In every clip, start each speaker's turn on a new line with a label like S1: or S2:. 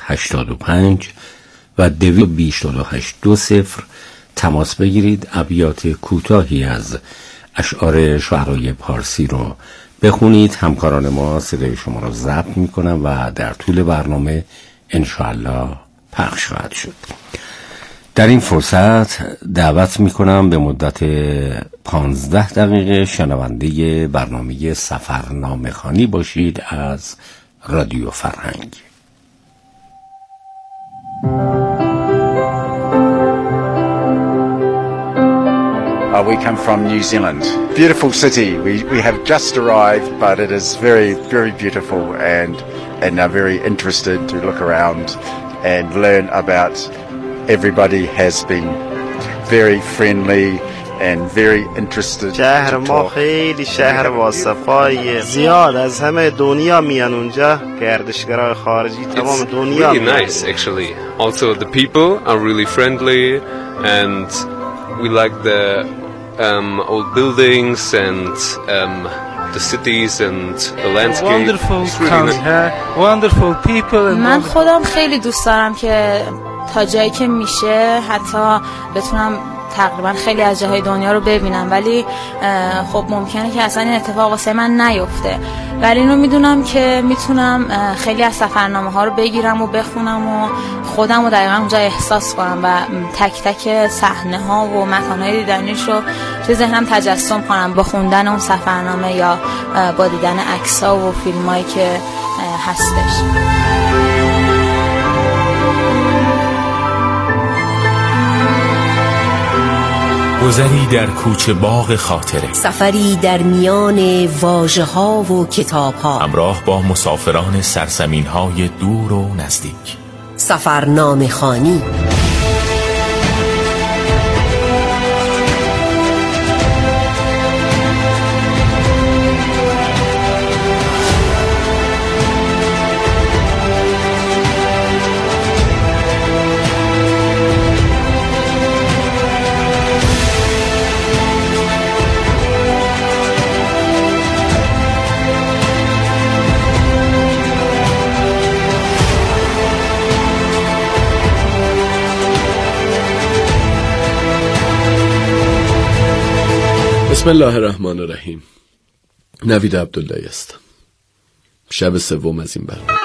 S1: 85 و 22820 تماس بگیرید. ابیات کوتاهی از اشعار شعرای پارسی رو بخونید. همکاران ما صدای شما رو ضبط میکنن و در طول برنامه انشاءالله پخش خواهد شد. در این فرصت دعوت میکنم به مدت 15 دقیقه شنونده برنامه سفرنامه خوانی باشید از رادیو فرهنگ.
S2: We come from New Zealand. Beautiful city. We have just arrived, but it is very, very beautiful, and are very interested to look around and learn about. Everybody has been very friendly and very interested.
S3: شهر ما خیلی شهر واصفاییه. زیاد از همه دنیا میان اونجا. گردشگرای خارجی تمام دنیا
S4: میان. It's really nice actually. Also the people are really friendly and we like the old buildings and the cities and the landscape.
S5: Wonderful country, wonderful people.
S6: من خودم خیلی دوست دارم که تا جایی که میشه حتی بتونم تقریبا خیلی از جاهای دنیا رو ببینم، ولی خب ممکنه که اصلا این اتفاق واسه من نیفته، ولی اینو میدونم که میتونم خیلی از سفرنامه ها رو بگیرم و بخونم و خودم رو دقیقا اونجا احساس کنم و تک تک صحنه ها و مکان های دیدنیش رو توی ذهنم تجسم کنم با خوندن اون سفرنامه یا با دیدن عکس ها و فیلم هایی که هستش.
S7: گذری در کوچه باغ خاطره،
S8: سفری در میان واژه ها و کتاب ها،
S7: همراه با مسافران سرزمین های دور و نزدیک.
S8: سفرنامه خوانی.
S9: بسم الله الرحمن الرحیم. نوید عبدالله هستم. شب سوم از این برنامه.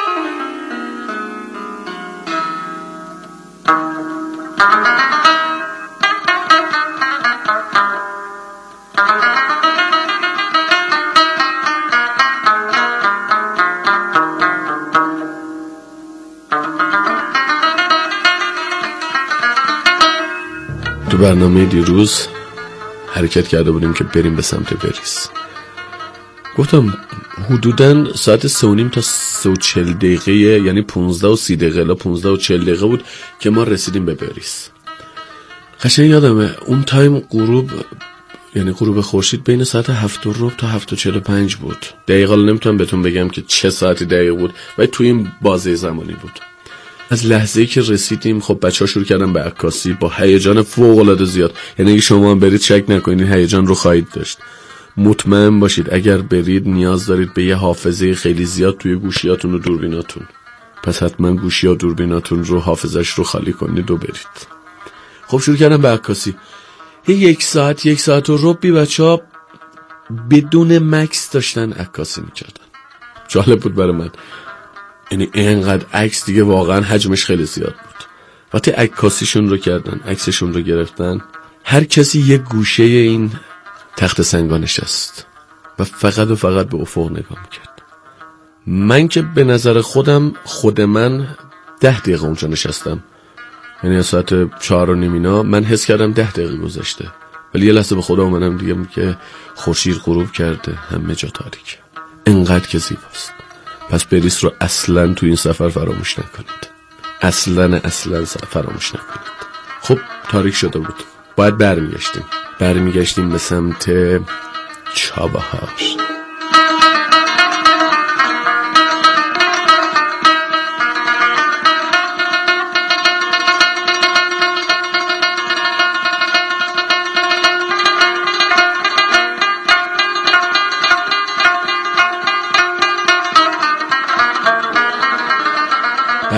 S9: تو برنامه دیروز حرکت کرده بودیم که بریم به سمت بریس. گفتم حدوداً ساعت 3:30 تا 3:40 دقیقه، یعنی 15 و 30 دقیقه الا 15 و 40 دقیقه بود که ما رسیدیم به بریس. قشنگ یادمه اون تایم غروب، یعنی غروب خورشید بین ساعت 7:15 تا 7:45 بود. دقیقاً نمیتونم بهتون بگم که چه ساعتی دقیق بود، ولی توی این بازه زمانی بود. از لحظه‌ای که رسیدیم خب بچه‌ها شروع کردن به عکاسی با هیجان فوق‌العاده زیاد. یعنی اگه شما هم برید شک نکنید هیجان رو خواهید داشت. مطمئن باشید اگر برید نیاز دارید به یه حافظه خیلی زیاد توی گوشیاتون و دوربیناتون. پس حتما گوشی و دوربیناتون رو حافظش رو خالی کنید و برید. خب شروع کردن به عکاسی. یک ساعت و ربعی بچه‌ها بدون مکس داشتن عکاسی می‌کردن. جالب بود برای من. یعنی اینقدر عکس دیگه واقعا حجمش خیلی زیاد بود. وقتی عکاسیشون رو کردن، عکسشون رو گرفتن، هر کسی یک گوشه این تخت سنگا نشست و فقط به افق نگاه میکرد. من که به نظر خود من 10 دقیقه اونجا نشستم، یعنی از ساعت 4:30 اینا من حس کردم 10 دقیقه گذشته، ولی یه لحظه به خودم اومدم دیگه که خورشید غروب کرده، همه جا تاریک، اینقدر که زیباست. پس بریس رو اصلا تو این سفر فراموش نکنید. اصلا فراموش نکنید. خب تاریک شده بود، باید برمیگشتیم به سمت چابهار.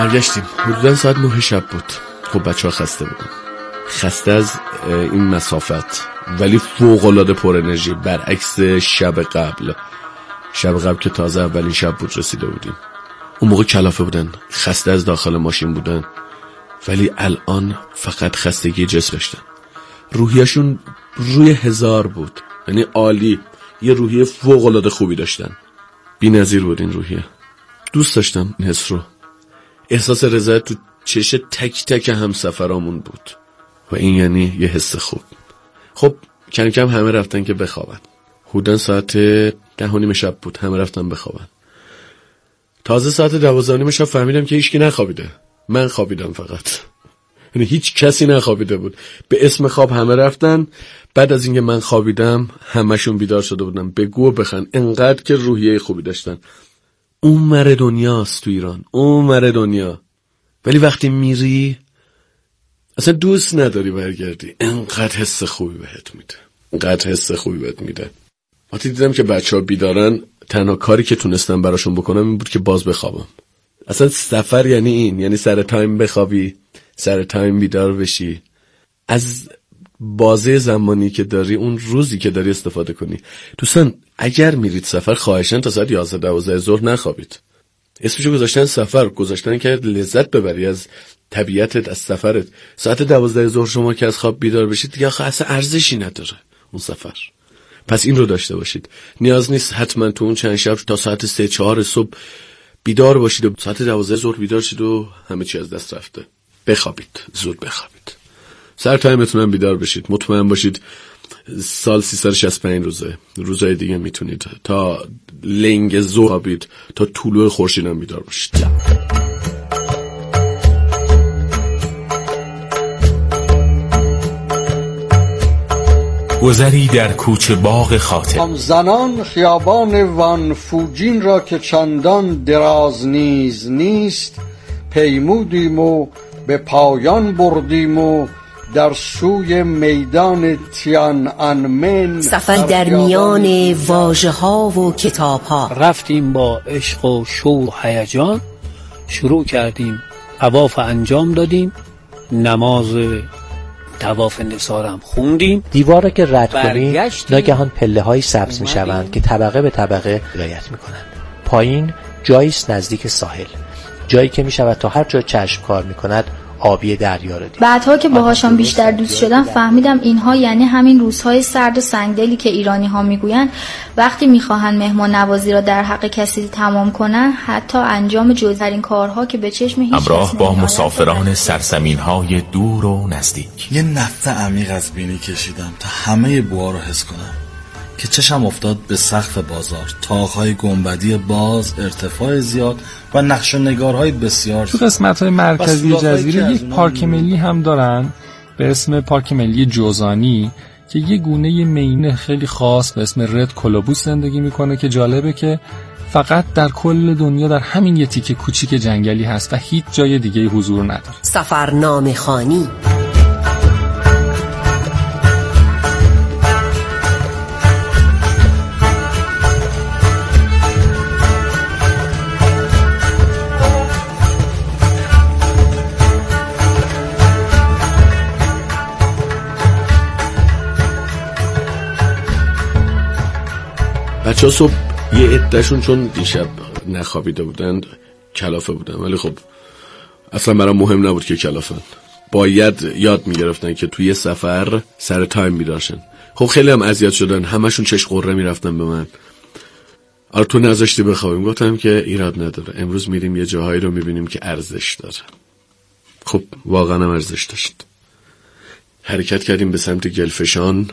S9: برگشتیم. حدوداً ساعت 9 شب بود. خب بچه ها خسته بودن، خسته از این مسافت، ولی فوق‌العاده پر انرژی، برعکس شب قبل که تازه اولین شب بود رسیده بودیم. اون موقع کلافه بودن، خسته از داخل ماشین بودن، ولی الان فقط خستگی جسم داشتن. روحیشون روی 1000 بود، یعنی عالی، یه روحیه فوق‌العاده خوبی داشتن. بی‌نظیر بود این روحیه. دوست داشتم این حس رو. احساس رضایت تو چش تک تک همسفرامون بود و این یعنی یه حس خوب. خب کم کم همه رفتن که بخوابن. حدوداً ساعت 10:30 شب بود، همه رفتن بخوابن. تازه ساعت 12:30 شب فهمیدم که هیچکی نخوابیده. من خوابیدم فقط. یعنی هیچ کسی نخوابیده بود. به اسم خواب همه رفتن. بعد از اینکه من خوابیدم همشون بیدار شده بودن، بگو و بخند، انقدر که روحیه خوبی داشتن. اون مر دنیاست تو ایران، اون مر دنیا. ولی وقتی میری اصلا دوست نداری برگردی، انقدر حس خوبی بهت میده. وقتی دیدم که بچه‌ها بیدارن، تنها کاری که تونستم براشون بکنم این بود که باز بخوابم. اصلا سفر یعنی این، یعنی سر تایم بخوابی، سر تایم بیدار بشی، از بازه زمانی که داری، اون روزی که داری استفاده کنی. دوستان اگر میرید سفر خواهشاً تا ساعت 11-12 ظهر نخوابید. اسمشو گذاشتن سفر، گذاشتن که لذت ببری از طبیعتت، از سفرت. ساعت 12 ظهر شما که از خواب بیدار بشید دیگه اصلا ارزشی نداره اون سفر. پس این رو داشته باشید. نیاز نیست حتما تو اون چند شب تا ساعت 3-4 صبح بیدار باشید و ساعت 12 ظهر بیدار شید و همه چی از دست رفته. بخوابید، زود بخوابید، سر تایمتون هم بیدار بشید. مطمئن باشید سال 365 روزهای دیگه میتونید تا لنگ ظهر خوابید، تا طلوع خورشید هم بیدار باشید.
S7: گذری در کوچه باغ خاطر.
S10: زنان خیابان وان فوجین را که چندان دراز نیست، پیمودیم و به پایان بردیم و در سوی میدان تیان انمن
S8: سفر در میان واژه ها و کتاب ها.
S11: رفتیم با عشق و شور و هیجان، شروع کردیم طواف انجام دادیم، نماز طواف نثارم خوندیم.
S12: دیوار که رد کنیم ناگهان پله های سبز می شوند که طبقه به طبقه رعایت می کنند. پایین جاییست نزدیک ساحل، جایی که می شود تا هر جا چشم کار می کند آبی دریا رو دید.
S13: بعدها که باهاشون بیشتر دوست شدم فهمیدم اینها یعنی همین روزهای سرد و سنگدلی که ایرانی ها میگویند وقتی میخواهند مهمان نوازی را در حق کسی تمام کنن، حتی انجام جزئی‌ترین کارها که به چشم هیچ
S7: همراه با مسافران سرزمین های دور و نزدیک.
S14: یه نفس عمیق از بینی کشیدم تا همه بوها رو حس کنم که چشم افتاد به سقف بازار، طاق‌های گنبدی باز، ارتفاع زیاد و نقش و نگارهای بسیار.
S15: تو قسمت‌های مرکزی جزیره یک پارک ملی هم دارن به اسم پارک ملی جوزانی که یه گونه میمون خیلی خاص به اسم رد کولوبوس زندگی میکنه که جالبه که فقط در کل دنیا در همین یه تیکه کوچیک جنگلی هست و هیچ جای دیگه حضور نداره.
S8: سفرنامه خوانی.
S9: بچه ها صبح یه عده‌شون چون دیشب نخوابیده بودند کلافه بودن، ولی خب اصلا برام مهم نبود که کلافن. باید یاد میگرفتن که توی سفر سر تایم بیدارشن. خب خیلی هم اذیت شدن، همشون چش قره میرفتن به من. آره تو نذاشتی بخوابیم. گفتم که ایراد نداره، امروز میریم یه جاهایی رو میبینیم که ارزش داره. خب واقعا هم ارزش داشت. حرکت کردیم به سمت گلفشان.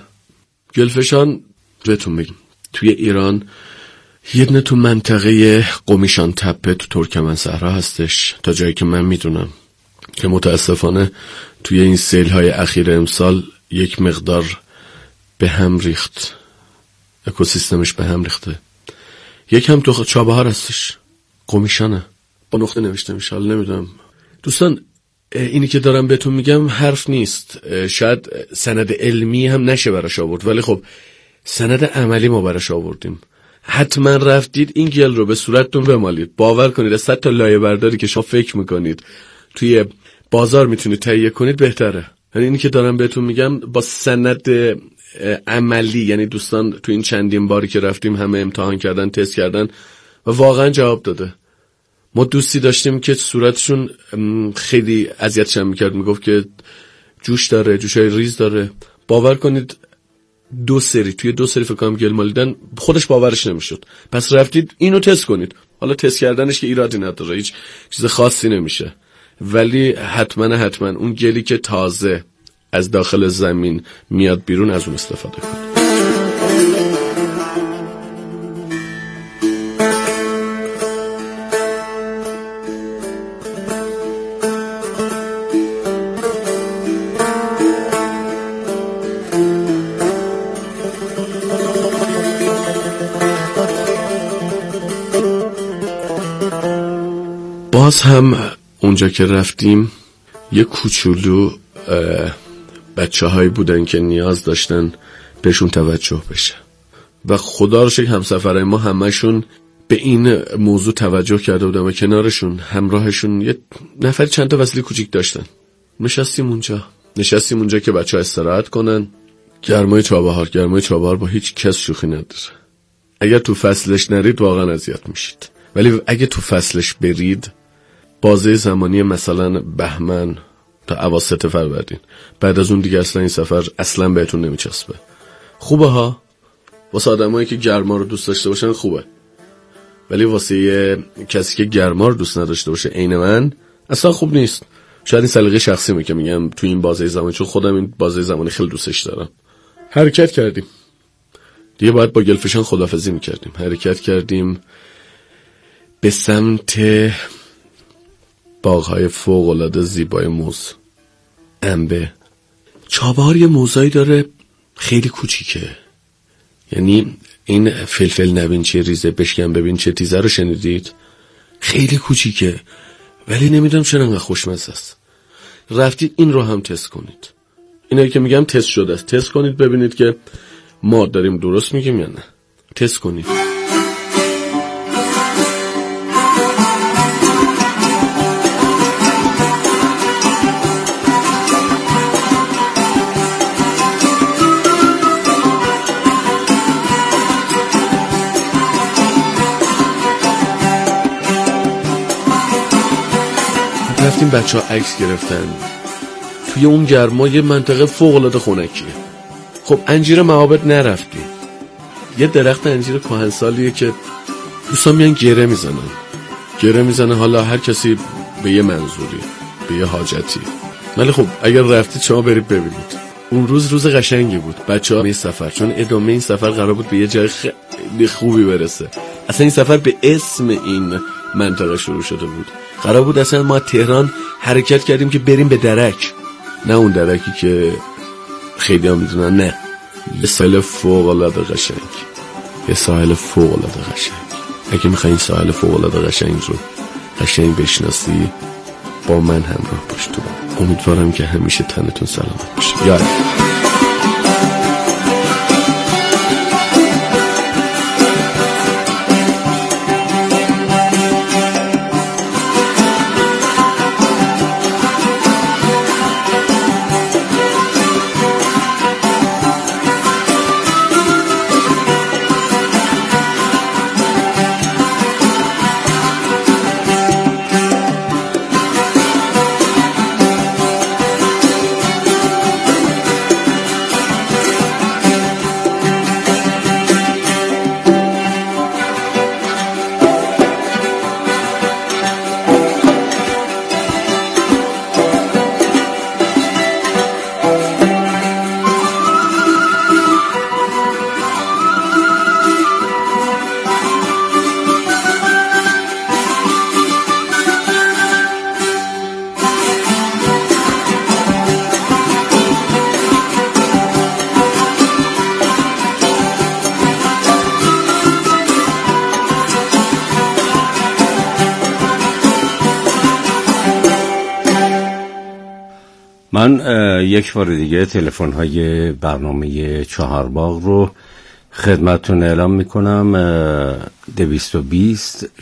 S9: بهتون بگیم توی ایران یه دونه تو منطقه قمیشان تپه تو ترکمن صحرا هستش، تا جایی که من میدونم، که متاسفانه توی این سیل‌های اخیر امسال یک مقدار به هم ریخت، اکوسیستمش به هم ریخته. یک هم تو چابهار هستش، قمیشانه، با نقطه نوشته میشه. حالا نمیدونم دوستان، اینی که دارم بهتون میگم حرف نیست، شاید سند علمی هم نشه براش آورد، ولی خب سند عملی ما براش آوردیم. حتما رفتید این گل رو به صورتتون بمالید. باور کنید از 100 تا لایه برداری که شما فکر میکنید توی بازار میتونید تهیه کنید بهتره. یعنی اینی که دارم بهتون میگم با سند عملی، یعنی دوستان تو این چندین باری که رفتیم همه امتحان کردن، تست کردن و واقعا جواب داده. ما دوستی داشتیم که صورتشون خیلی اذیتشم میکرد، میگفت که جوش داره، جوشای ریز داره. باور کنید توی دو سری فکر کنم گل مالیدن خودش باورش نمیشد. پس رفتید اینو تست کنید. حالا تست کردنش که ایرادی نداره، هیچ چیز خاصی نمیشه، ولی حتما اون گلی که تازه از داخل زمین میاد بیرون از اون استفاده کنید. باز هم اونجا که رفتیم یه کوچولو بچه هایی بودن که نیاز داشتن بهشون توجه بشه و خدا رو شکر همسفرهای ما همشون به این موضوع توجه کرده بودن و کنارشون همراهشون یه نفر چند تا وسیله کوچیک داشتن. نشستیم اونجا که بچه ها استراحت کنن. گرمای چابهار با هیچ کس شوخی نداره. اگر تو فصلش نرید واقعا اذیت میشید، ولی اگه تو فصلش برید بازه زمانی مثلا بهمن تا اواسط فروردین، بعد از اون دیگه اصلا این سفر اصلا بهتون نمیچسبه. خوبه ها، واسه آدمایی که گرما رو دوست داشته باشن خوبه، ولی واسه کسی که گرما رو دوست نداشته باشه عین من اصلا خوب نیست. شاید این سلیقه شخصیمه که میگم تو این بازه زمانی، چون خودم این بازه زمانی خیلی دوستش دارم. حرکت کردیم دیگه، باید با گلفشان خداحافظی میکردیم. حرکت کردیم به سمت باغ‌های فوق‌العاده زیبای موز، انبه. چابهار یه موزایی داره خیلی کوچیکه، یعنی این فلفل نبین چه ریزه، بشکن ببین چه تیزه رو شنیدید؟ خیلی کوچیکه ولی نمیدونم چرا انقدر خوشمزه است. رفتید این رو هم تست کنید. اینایی که میگم تست شده است، تست کنید ببینید که ما داریم درست میگیم یا نه. تست کنید. رفتیم بچه ها عکس گرفتن توی اون گرما، یه منطقه فوق‌العاده خنکیه. خب انجیر معابد نرفتیم. یه درخت انجیر کهنسالیه که دوستان میان گره میزنن، حالا هر کسی به یه منظوری، به یه حاجتی. ولی خب اگر رفتید شما برید ببینید. اون روز قشنگی بود. بچه‌ها این سفر، چون ادامه این سفر قرار بود به یه جای خیلی خوبی برسه. اصلا این سفر به اسم این منطقه شروع شده بود. قرار بود اصلا ما تهران حرکت کردیم که بریم به درک، نه اون درکی که خیلی ها میدونن، نه، یه ساحل فوق‌العاده قشنگ. اگه میخوایی این ساحل فوق‌العاده قشنگ رو قشنگ بشناسی با من همراه باش. تو امیدوارم که همیشه تنتون سلامت باشه. یاد
S1: من یک بار دیگه تلفن‌های برنامه چهارباغ رو خدمتتون اعلام میکنم 220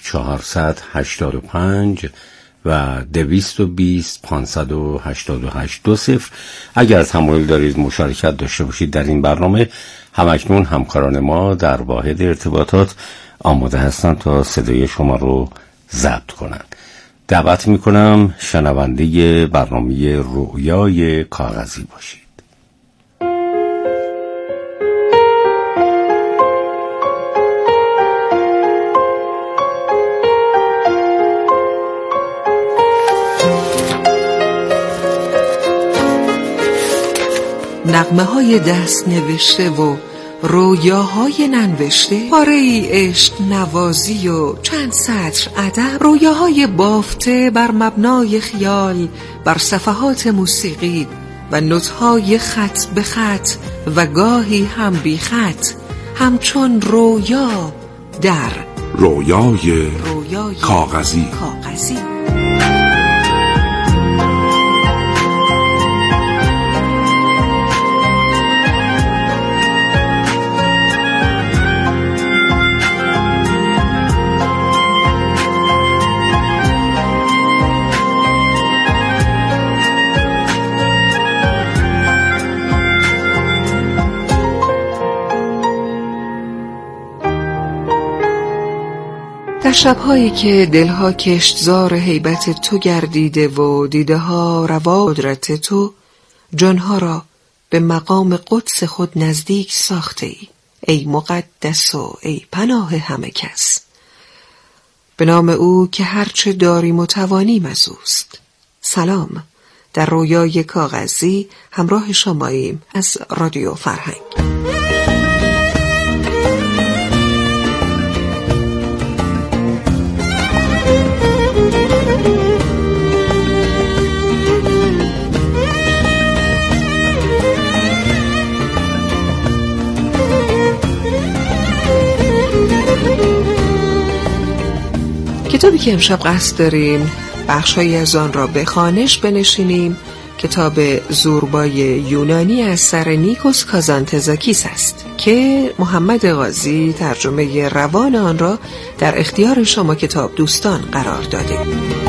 S1: 485 و 220 588 20. اگر تمایل دارید مشارکت داشته باشید در این برنامه، همکنون همکاران ما در واحد ارتباطات آماده هستند تا صدای شما رو ضبط کنند. دعوت میکنم شنونده برنامه رویای کاغذی باشید.
S16: نغمه های دست نوشته و رویاهای ننوشته، پاره ای عشق نوازی و چند سطر ادب، رویاهای بافته بر مبنای خیال بر صفحات موسیقی و نوت‌های خط به خط و گاهی هم بی خط، همچون رویا در
S17: رویای کاغذی.
S16: در شب‌هایی که دلها کشتزار هیبت تو گردیده و دیده ها روا قدرت تو، جانها را به مقام قدس خود نزدیک ساخته ای، ای مقدس و ای پناه همه کس. به نام او که هرچه داریم و توانیم از اوست. سلام، در رویای کاغذی همراه شماییم از رادیو فرهنگ. کتابی که امشب قصد داریم بخشایی از آن را به خوانش بنشینیم، کتاب زوربای یونانی اثر نیکوس کازانتزاکیس است که محمد قاضی ترجمه روان آن را در اختیار شما کتاب دوستان قرار داده.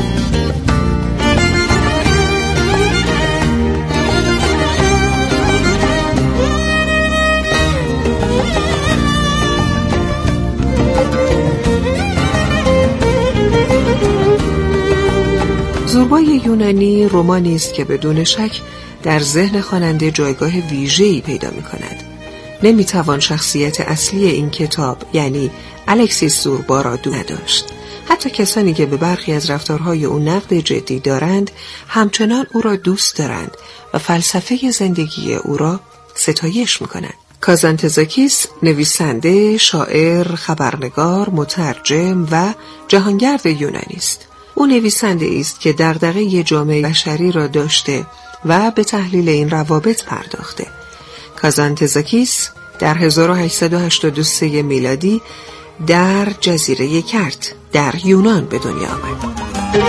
S16: زوربای یونانی رمانی است که بدون شک در ذهن خواننده جایگاه ویژه‌ای پیدا می‌کند. نمی‌توان شخصیت اصلی این کتاب یعنی الکسیس زوربا را دو نداشت. حتی کسانی که به برخی از رفتارهای او نقد جدی دارند همچنان او را دوست دارند و فلسفه زندگی او را ستایش می‌کنند. کازانتزاکیس نویسنده، شاعر، خبرنگار، مترجم و جهانگرد یونانی است. او نویسنده است که دغدغه جامعه بشری را داشته و به تحلیل این روابط پرداخته. کازانتزاکیس در 1883 میلادی در جزیره کرت در یونان به دنیا آمد.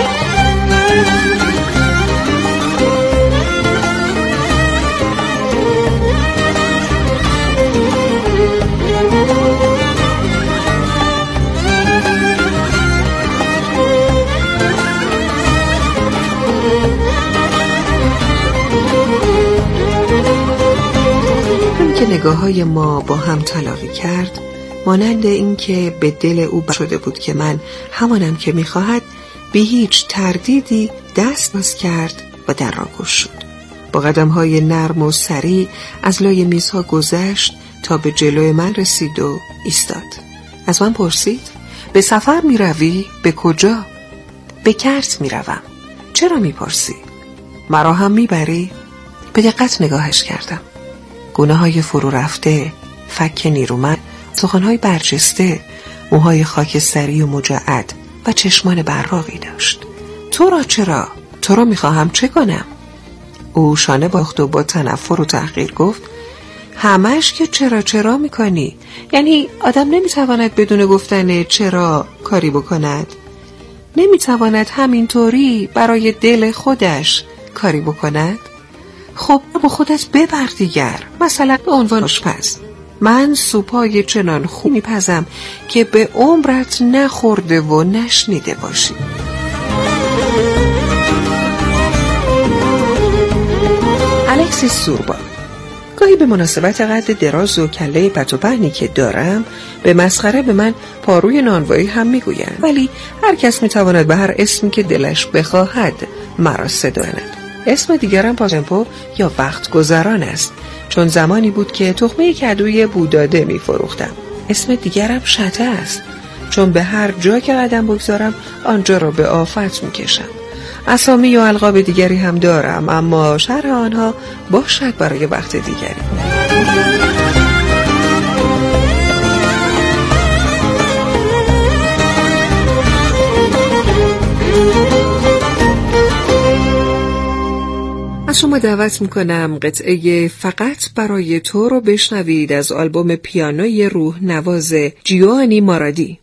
S16: که نگاه‌های ما با هم تلاقی کرد، مانند این که به دل او شده بود که من همانم که می‌خواهد، بی هیچ تردیدی دست باز کرد و در را گشود. با قدم‌های نرم و سریع از لای میزها گذشت تا به جلوی من رسید و ایستاد. از من پرسید: به سفر می‌روی؟ به کجا؟ به کرت می‌روم. چرا می‌پرسی؟ مرا هم می‌بری؟ به دقت نگاهش کردم. گونه‌های فرو رفته، فک نیرومند، سخن‌های برجسته، موهای خاکستری و مجعد و چشمان براقی داشت. تو را چرا؟ تو را می‌خواهم چه کنم؟ او شانه باخت و با تنفر و تحقیر گفت: همش که چرا می‌کنی؟ یعنی آدم نمی‌تواند بدون گفتن چرا کاری بکند؟ نمی‌تواند همینطوری برای دل خودش کاری بکند؟ خب با خودت ببر دیگر، مثلا به عنوان آشپز. من سوپای چنان خوب میپزم که به عمرت نخورده و نشنیده باشی. الکسیس سوربا. گاهی به مناسبت قد دراز و کله پت و پهنی که دارم به مسخره به من پاروی نانوایی هم میگویند، ولی هر کس میتواند به هر اسمی که دلش بخواهد مرا صدا کند. اسم دیگرم پاسمپو یا وقت گذران است، چون زمانی بود که تخمه کدوی بوداده میفروختم. اسم دیگرم شته است، چون به هر جا که قدم بگذارم آنجا را به آفت میکشم. اسامی و القاب دیگری هم دارم، اما شرح آنها باشد برای وقت دیگری. از شما دعوت میکنم قطعه فقط برای تو رو بشنوید از آلبوم پیانوی روح نواز جیوانی مارادی.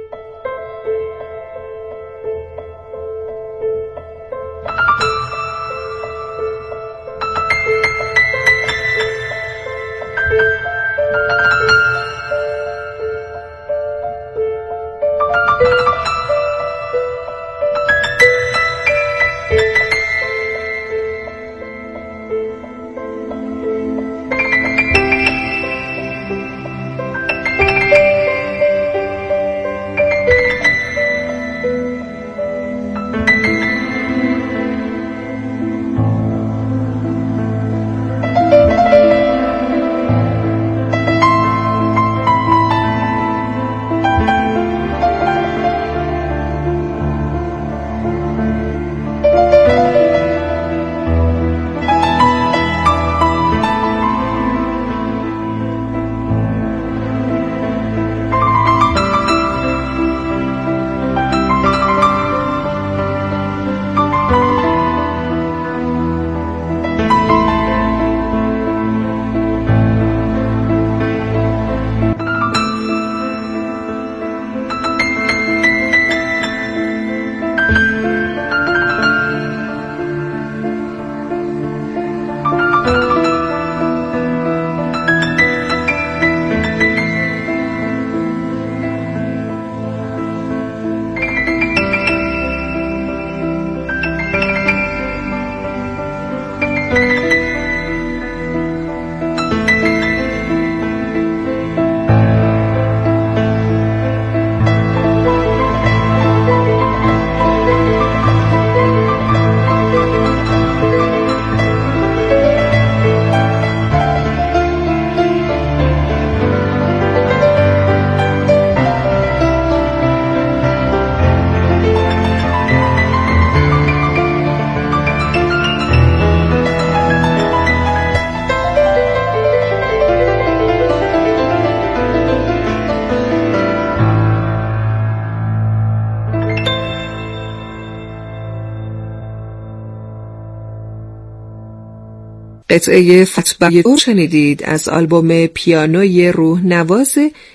S16: قطعه فتبه رو شنیدید از آلبوم پیانوی روح نواز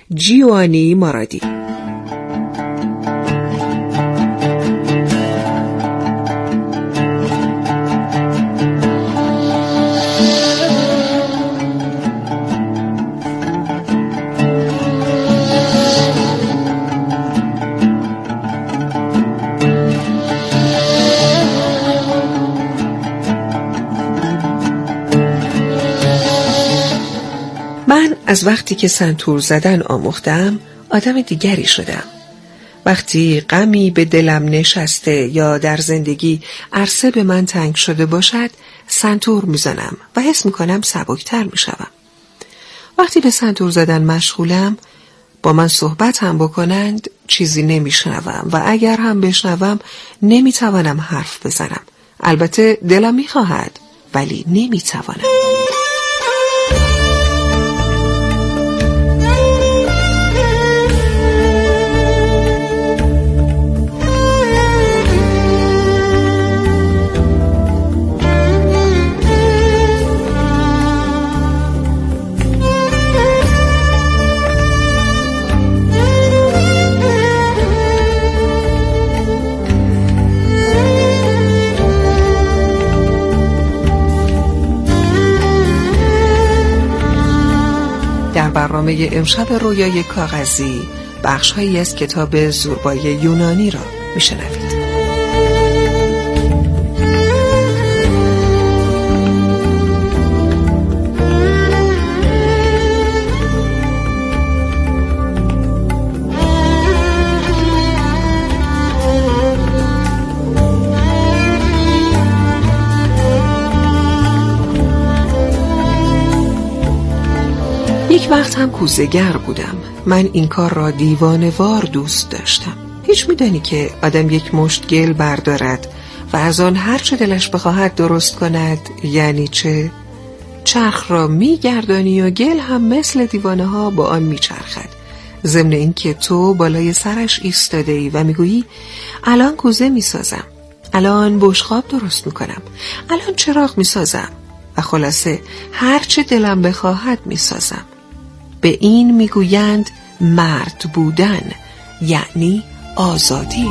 S16: جیوانی مارادی. از وقتی که سنتور زدن آموختم آدم دیگری شدم. وقتی غمی به دلم نشسته یا در زندگی عرصه به من تنگ شده باشد سنتور میزنم و حس میکنم سبکتر میشوم. وقتی به سنتور زدن مشغولم با من صحبت هم بکنند چیزی نمیشنوم و اگر هم بشنوم نمیتوانم حرف بزنم. البته دلم میخواهد ولی نمیتوانم. برنامه امشب رویای کاغذی بخش‌هایی از کتاب زوربای یونانی را میشنوید. یک وقت هم کوزه‌گر بودم. من این کار را دیوانه‌وار دوست داشتم. هیچ میدانی که آدم یک مشت گل بردارد و از آن هر چه دلش بخواهد درست کند یعنی چه؟ چرخ را میگردانی و گل هم مثل دیوانه ها با آن میچرخد. ضمن این که تو بالای سرش ایستاده ای و میگویی الان کوزه میسازم، الان بشقاب درست میکنم، الان چراغ میسازم و خلاصه هر چه دلم بخواهد میسازم. به این میگویند مرد بودن، یعنی آزادی.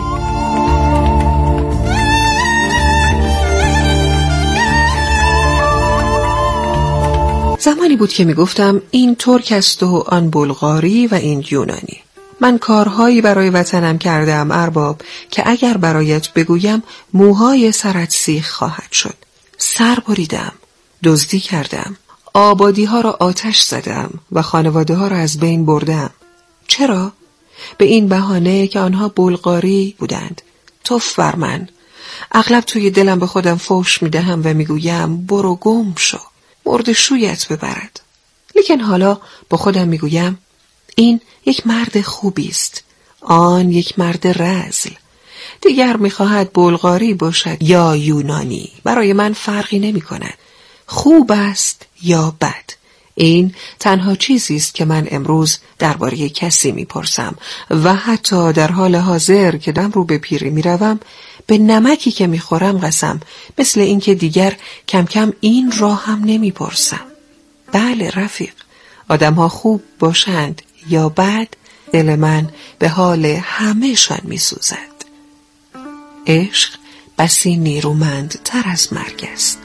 S16: زمانی بود که میگفتم این ترک است و آن بلغاری و این یونانی. من کارهایی برای وطنم کردم ارباب که اگر برایت بگویم موهای سرت سیخ خواهد شد. سر بریدم، دزدی کردم، آبادی ها را آتش زدم و خانواده ها را از بین بردم. چرا؟ به این بهانه که آنها بلغاری بودند. توف بر من. اغلب توی دلم به خودم فوش میدهم و میگویم برو گم شو، مرد شویت ببرد. لیکن حالا با خودم میگویم این یک مرد خوبی است، آن یک مرد رذل. دیگر میخواهد بلغاری باشد یا یونانی، برای من فرقی نمی کند. خوب است یا بد. این تنها چیزی است که من امروز درباره کسی میپرسم و حتی در حال حاضر که دم رو به پیری میروم به نمکی که میخورم قسم، مثل این که دیگر کم کم این را هم نمیپرسم. بله رفیق، آدم ها خوب باشند یا بد، دل من به حال همه‌شان میسوزد. عشق بسی نیرومند تر از مرگ است.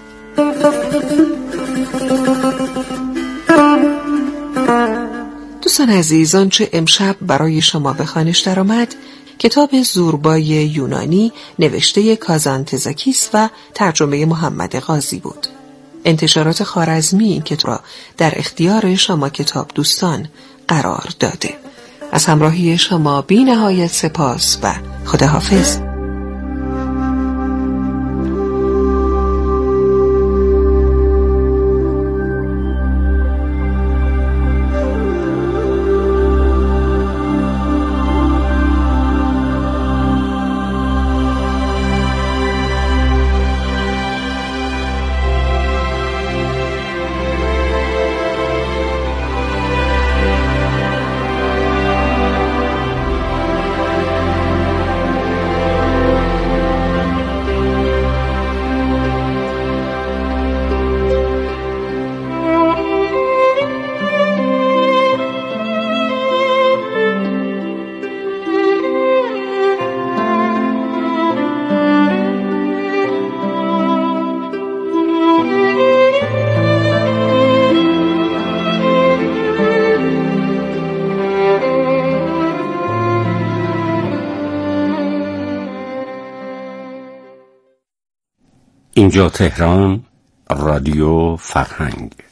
S16: دوستان عزیز، آنچه امشب برای شما به خوانش درآمد کتاب زوربای یونانی نوشته کازانتزاکیس و ترجمه محمد قاضی بود. انتشارات خوارزمی این کتاب را در اختیار شما کتاب دوستان قرار داده. از همراهی شما بی نهایت سپاس و خداحافظ.
S1: اینجا تهران، رادیو فرهنگ.